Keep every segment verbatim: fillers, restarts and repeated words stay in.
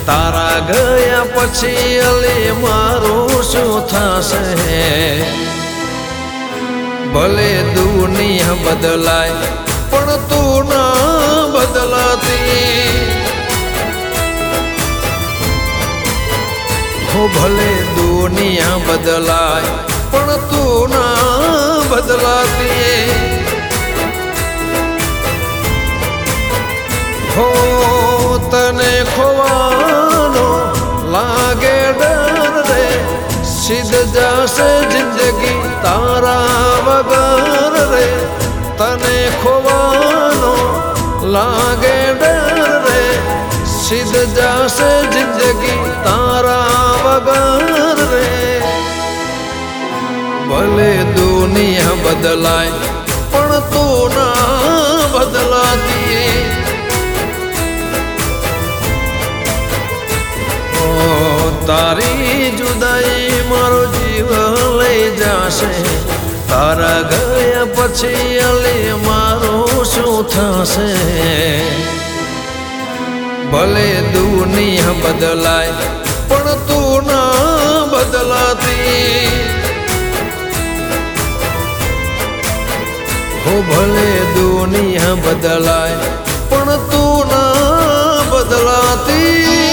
તારા ગયા પછી અલી મારું શું થશે ભલે દુનિયા બદલાય પણ તું ના બદલાતી હો ભલે દુનિયા બદલાય પણ તું ના બદલાતી હો તને ખોવાનો લાગે ડર રે સિદ્ધ જશે જિંદગી તારા વગર રે તને ખોવાનો લાગે ડર રે સિદ્ધ જશે જિંદગી તારા વગર રે ભલે દુનિયા બદલાય પણ તું ના બદલાતી તારી જુદાઈ મારો જીવ લઈ જશે તારા ગયા પછી અલી મારું શું થશે ભલે દુનિયા બદલાય પણ તું ના બદલાતી હો ભલે દુનિયા બદલાય પણ તું ના બદલાતી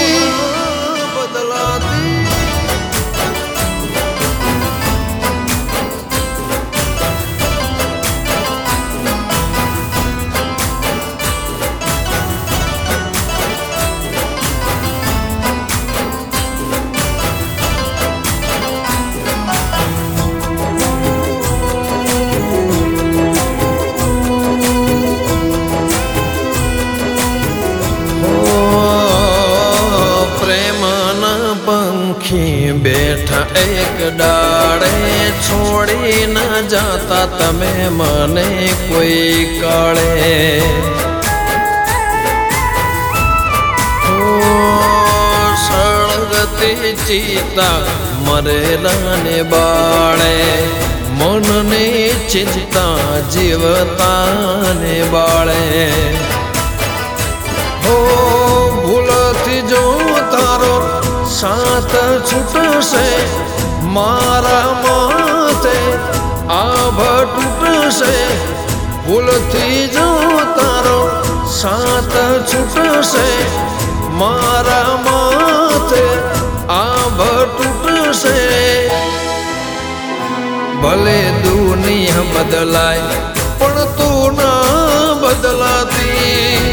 બેઠા એક ડાળે છોડી ન જાતા તમે મને કોઈ કાળે સળગતી ચિતા મરેલાને બાળે મનની ચિંતા જીવતાને બાળે હો ભૂલથી જો તારો સાત છૂટશે મારા માથે આભ તૂટશે ભૂલથી જો તારો સાત છૂટશે મારા માથે આભ તૂટશે ભલે દુનિયા બદલાય પણ તું ના બદલાતી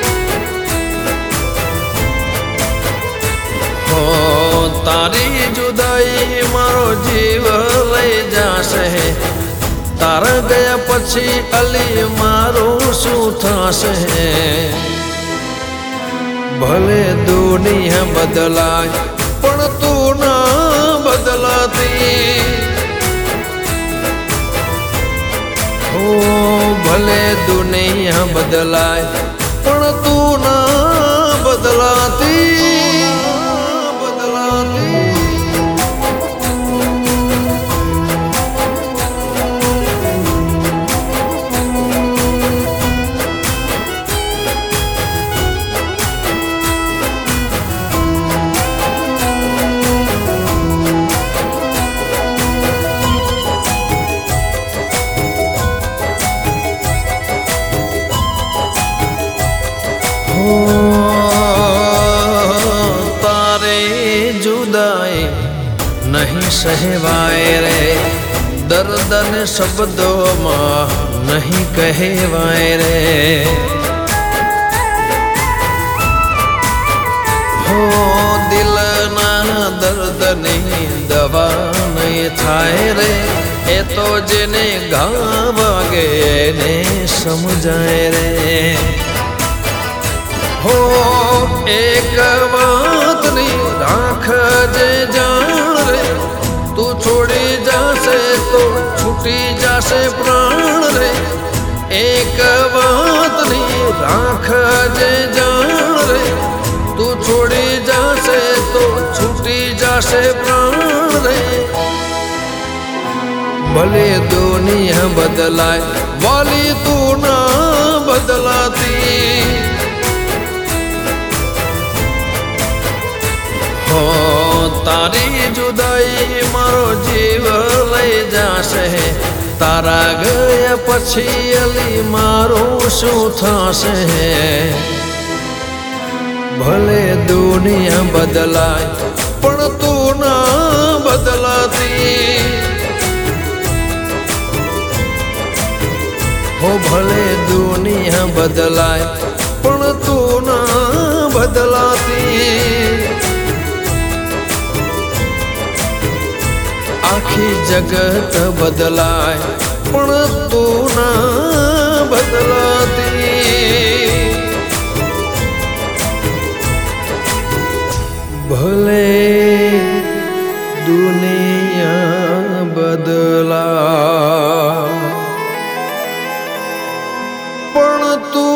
તારી જુદાઈ મારો જીવ લઈ જશે તારા ગયા પછી અલી મારું શું થશે ભલે દુનિયા બદલાય પણ તું ના બદલાતી હો ભલે દુનિયા બદલાય પણ તું ના બદલાતી તારે જુદાઈ નહીં સહેવાય રે દર્દ ને શબ્દોમાં નહીં કહેવાય રે હો દિલના દર્દની દવા નહીં થાય રે એ તો જેને ઘા વાગે એને સમજાય રે હો એક વાતની રાખજે જાણ રે તું છોડી જશે તો છૂટી જશે પ્રાણ રે એક વાતની રાખજે જાણ રે તું છોડી જશે તો છૂટી જશે પ્રાણ રે ભલે દુનિયા બદલાય વાલી તું ના બદલાતી તારી જુદાઈ મારો જીવ લઈ જાશે તારા ગયા પછી અલી મારું શું થશે ભલે દુનિયા બદલાય પણ તું ના બદલાતી हो भले दुनिया बदलाय पण तू ना बदलाती आखी जगत बदलाय पण तू ना बदलाती भले दुनिया बदला पण तू